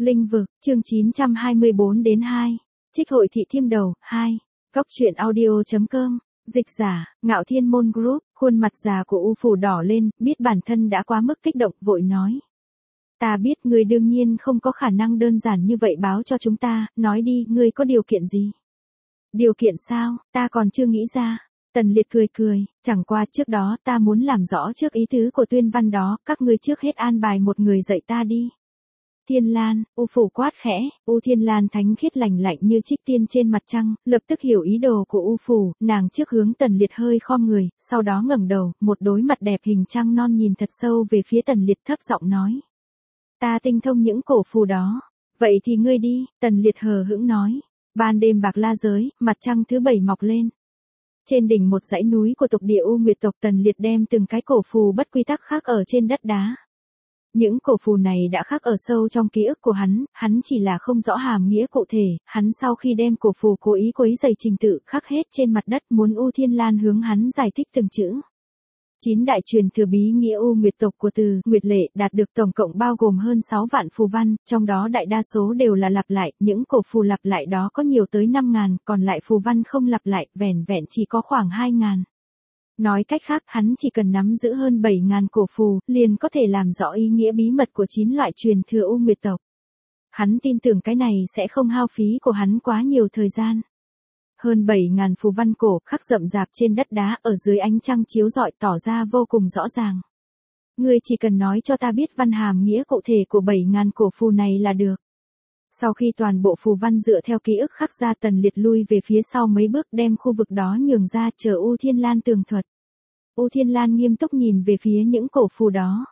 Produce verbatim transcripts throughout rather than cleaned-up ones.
Linh vực, chương chín trăm hai mươi bốn đến hai. Trích hội thị Thiêm Đầu, hai. Góc truyện audio.com. Dịch giả, Ngạo Thiên Môn Group, khuôn mặt già của U Phủ đỏ lên, biết bản thân đã quá mức kích động, vội nói. Ta biết ngươi đương nhiên không có khả năng đơn giản như vậy báo cho chúng ta, nói đi, ngươi có điều kiện gì? Điều kiện sao, ta còn chưa nghĩ ra. Tần Liệt cười cười, chẳng qua trước đó ta muốn làm rõ trước ý tứ của tuyên văn đó, các ngươi trước hết an bài một người dạy ta đi. Thiên Lan, U Phủ quát khẽ, U Thiên Lan thánh khiết lành lạnh như trích tiên trên mặt trăng, lập tức hiểu ý đồ của U Phủ, nàng trước hướng Tần Liệt hơi khom người, sau đó ngẩng đầu, một đôi mặt đẹp hình trăng non nhìn thật sâu về phía Tần Liệt thấp giọng nói. Ta tinh thông những cổ phù đó. Vậy thì ngươi đi, Tần Liệt hờ hững nói. Ban đêm bạc la giới, mặt trăng thứ bảy mọc lên. Trên đỉnh một dãy núi của tộc địa U Nguyệt tộc, Tần Liệt đem từng cái cổ phù bất quy tắc khắc ở trên đất đá. Những cổ phù này đã khắc ở sâu trong ký ức của hắn, hắn chỉ là không rõ hàm nghĩa cụ thể, hắn sau khi đem cổ phù cố ý quấy rầy trình tự khắc hết trên mặt đất muốn U Thiên Lan hướng hắn giải thích từng chữ. Chín đại truyền thừa bí nghĩa U Nguyệt tộc của Từ Nguyệt Lệ đạt được tổng cộng bao gồm hơn sáu vạn phù văn, trong đó đại đa số đều là lặp lại, những cổ phù lặp lại đó có nhiều tới năm ngàn, còn lại phù văn không lặp lại, vẻn vẹn chỉ có khoảng hai ngàn. Nói cách khác, hắn chỉ cần nắm giữ hơn bảy ngàn cổ phù, liền có thể làm rõ ý nghĩa bí mật của chín loại truyền thừa U Nguyệt tộc. Hắn tin tưởng cái này sẽ không hao phí của hắn quá nhiều thời gian. Hơn bảy ngàn phù văn cổ khắc rậm rạp trên đất đá ở dưới ánh trăng chiếu rọi tỏ ra vô cùng rõ ràng. Ngươi chỉ cần nói cho ta biết văn hàm nghĩa cụ thể của bảy ngàn cổ phù này là được. Sau khi toàn bộ phù văn dựa theo ký ức khắc ra, Tần Liệt lui về phía sau mấy bước đem khu vực đó nhường ra chờ U Thiên Lan tường thuật. U Thiên Lan nghiêm túc nhìn về phía những cổ phù đó.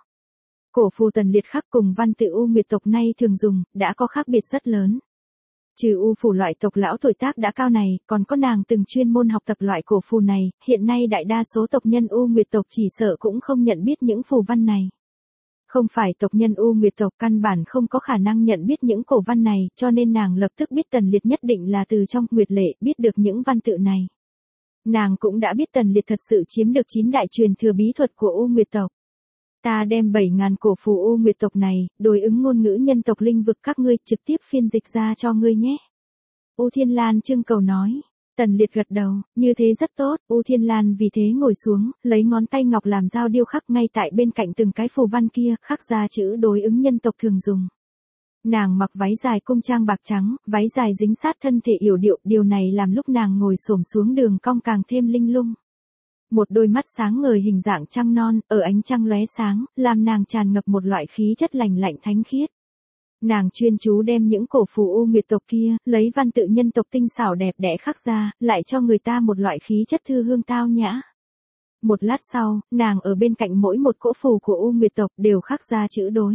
Cổ phù Tần Liệt khắc cùng văn tự U Nguyệt tộc nay thường dùng, đã có khác biệt rất lớn. Trừ U Phủ loại tộc lão tuổi tác đã cao này, còn có nàng từng chuyên môn học tập loại cổ phù này, hiện nay đại đa số tộc nhân U Nguyệt tộc chỉ sợ cũng không nhận biết những phù văn này. Không phải tộc nhân U Nguyệt tộc căn bản không có khả năng nhận biết những cổ văn này, cho nên nàng lập tức biết Tần Liệt nhất định là từ trong Nguyệt Lệ biết được những văn tự này. Nàng cũng đã biết Tần Liệt thật sự chiếm được chín đại truyền thừa bí thuật của U Nguyệt tộc. Ta đem bảy ngàn cổ phù U Nguyệt tộc này, đối ứng ngôn ngữ nhân tộc linh vực các ngươi trực tiếp phiên dịch ra cho ngươi nhé. U Thiên Lan trưng cầu nói. Tần Liệt gật đầu, như thế rất tốt. U Thiên Lan vì thế ngồi xuống, lấy ngón tay ngọc làm dao điêu khắc ngay tại bên cạnh từng cái phù văn kia, khắc ra chữ đối ứng nhân tộc thường dùng. Nàng mặc váy dài cung trang bạc trắng, váy dài dính sát thân thể yểu điệu, điều này làm lúc nàng ngồi xổm xuống đường cong càng thêm linh lung. Một đôi mắt sáng ngời hình dạng trăng non, ở ánh trăng lóe sáng, làm nàng tràn ngập một loại khí chất lành lạnh thánh khiết. Nàng chuyên chú đem những cổ phù U Nguyệt tộc kia, lấy văn tự nhân tộc tinh xảo đẹp đẽ khắc ra, lại cho người ta một loại khí chất thư hương tao nhã. Một lát sau, nàng ở bên cạnh mỗi một cỗ phù của U Nguyệt tộc đều khắc ra chữ đối.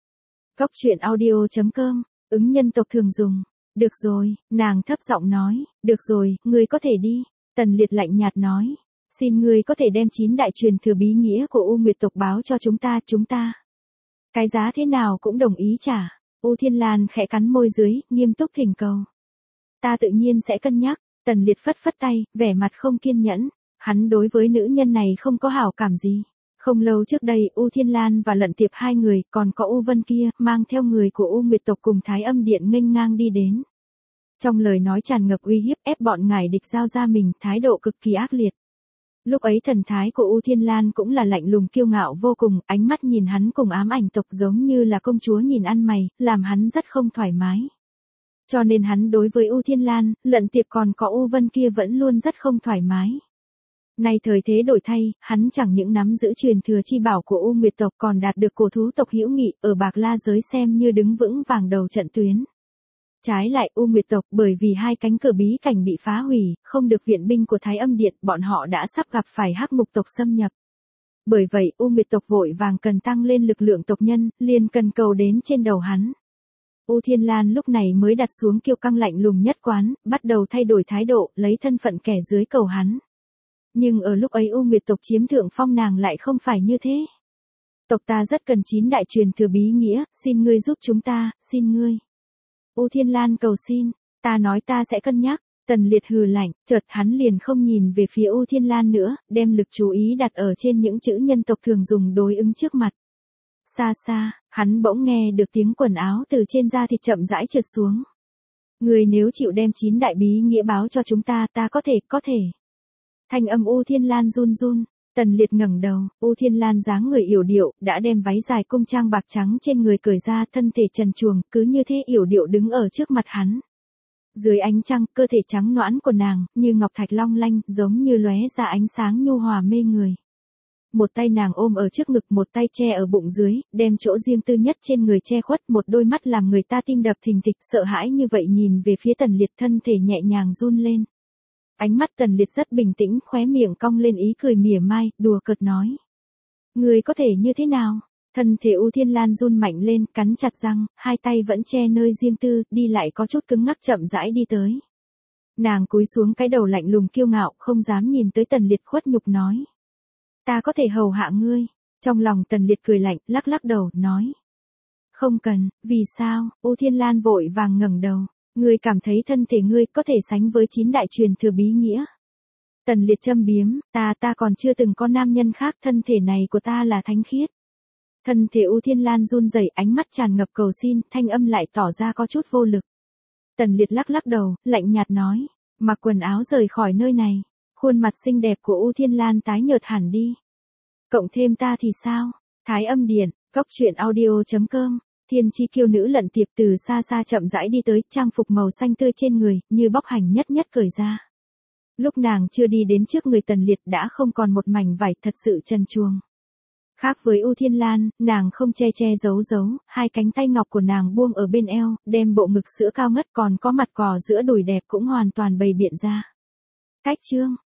Góc truyện audio.com, ứng nhân tộc thường dùng. Được rồi, nàng thấp giọng nói, được rồi, ngươi có thể đi. Tần Liệt lạnh nhạt nói. Xin ngươi có thể đem chín đại truyền thừa bí nghĩa của U Nguyệt tộc báo cho chúng ta, chúng ta. Cái giá thế nào cũng đồng ý trả. U Thiên Lan khẽ cắn môi dưới, nghiêm túc thỉnh cầu. Ta tự nhiên sẽ cân nhắc. Tần Liệt phất phất tay, vẻ mặt không kiên nhẫn. Hắn đối với nữ nhân này không có hảo cảm gì. Không lâu trước đây, U Thiên Lan và Lận Tiệp hai người, còn có U Vân kia, mang theo người của U Nguyệt tộc cùng Thái Âm Điện nghênh ngang đi đến. Trong lời nói tràn ngập uy hiếp ép bọn ngài địch giao ra mình, thái độ cực kỳ ác liệt. Lúc ấy thần thái của U Thiên Lan cũng là lạnh lùng kiêu ngạo vô cùng, ánh mắt nhìn hắn cùng ám ảnh tộc giống như là công chúa nhìn ăn mày, làm hắn rất không thoải mái. Cho nên hắn đối với U Thiên Lan, Lận Tiệp còn có U Vân kia vẫn luôn rất không thoải mái. Nay thời thế đổi thay, hắn chẳng những nắm giữ truyền thừa chi bảo của U Nguyệt tộc còn đạt được cổ thú tộc hữu nghị, ở Bạc La giới xem như đứng vững vàng đầu trận tuyến. Trái lại U Nguyệt tộc bởi vì hai cánh cửa bí cảnh bị phá hủy, không được viện binh của Thái Âm Điện, bọn họ đã sắp gặp phải Hắc Ngục tộc xâm nhập. Bởi vậy U Nguyệt tộc vội vàng cần tăng lên lực lượng tộc nhân, liền cần cầu đến trên đầu hắn. U Thiên Lan lúc này mới đặt xuống kiêu căng lạnh lùng nhất quán, bắt đầu thay đổi thái độ, lấy thân phận kẻ dưới cầu hắn. Nhưng ở lúc ấy U Nguyệt tộc chiếm thượng phong, nàng lại không phải như thế. Tộc ta rất cần chín đại truyền thừa bí nghĩa, xin ngươi giúp chúng ta, xin ngươi. U Thiên Lan cầu xin, ta nói ta sẽ cân nhắc. Tần Liệt hừ lạnh, chợt hắn liền không nhìn về phía U Thiên Lan nữa, đem lực chú ý đặt ở trên những chữ nhân tộc thường dùng đối ứng trước mặt. Xa xa, hắn bỗng nghe được tiếng quần áo từ trên da thịt chậm rãi trượt xuống. Người nếu chịu đem chín đại bí nghĩa báo cho chúng ta, ta có thể, có thể. Thanh âm U Thiên Lan run run, Tần Liệt ngẩng đầu, U Thiên Lan dáng người yểu điệu, đã đem váy dài cung trang bạc trắng trên người cởi ra, thân thể trần truồng, cứ như thế yểu điệu đứng ở trước mặt hắn. Dưới ánh trăng, cơ thể trắng nõn của nàng, như ngọc thạch long lanh, giống như lóe ra ánh sáng nhu hòa mê người. Một tay nàng ôm ở trước ngực, một tay che ở bụng dưới, đem chỗ riêng tư nhất trên người che khuất, một đôi mắt làm người ta tim đập thình thịch, sợ hãi như vậy nhìn về phía Tần Liệt, thân thể nhẹ nhàng run lên. Ánh mắt Tần Liệt rất bình tĩnh, khóe miệng cong lên ý cười mỉa mai, đùa cợt nói. Người có thể như thế nào? Thân thể U Thiên Lan run mạnh lên, cắn chặt răng, hai tay vẫn che nơi riêng tư, đi lại có chút cứng ngắc, chậm rãi đi tới. Nàng cúi xuống, cái đầu lạnh lùng kiêu ngạo, không dám nhìn tới Tần Liệt, khuất nhục nói. Ta có thể hầu hạ ngươi. Trong lòng Tần Liệt cười lạnh, lắc lắc đầu, nói. Không cần, vì sao? U Thiên Lan vội vàng ngẩng đầu. Ngươi cảm thấy thân thể ngươi có thể sánh với chín đại truyền thừa bí nghĩa. Tần Liệt châm biếm, ta ta còn chưa từng có nam nhân khác, thân thể này của ta là thánh khiết. Thân thể U Thiên Lan run rẩy, ánh mắt tràn ngập cầu xin, thanh âm lại tỏ ra có chút vô lực. Tần Liệt lắc lắc đầu, lạnh nhạt nói, mặc quần áo rời khỏi nơi này. Khuôn mặt xinh đẹp của U Thiên Lan tái nhợt hẳn đi. Cộng thêm ta thì sao? Thái Âm Điện, cốc truyện audio chấm com. Thiên chi kiêu nữ lận tiệp từ xa xa chậm rãi đi tới, trang phục màu xanh tươi trên người, như bóc hành nhất nhất cởi ra. Lúc nàng chưa đi đến trước người Tần Liệt đã không còn một mảnh vải, thật sự trần truồng. Khác với U Thiên Lan, nàng không che che giấu giấu, hai cánh tay ngọc của nàng buông ở bên eo, đem bộ ngực sữa cao ngất còn có mặt cò giữa đùi đẹp cũng hoàn toàn bày biện ra. Cách chương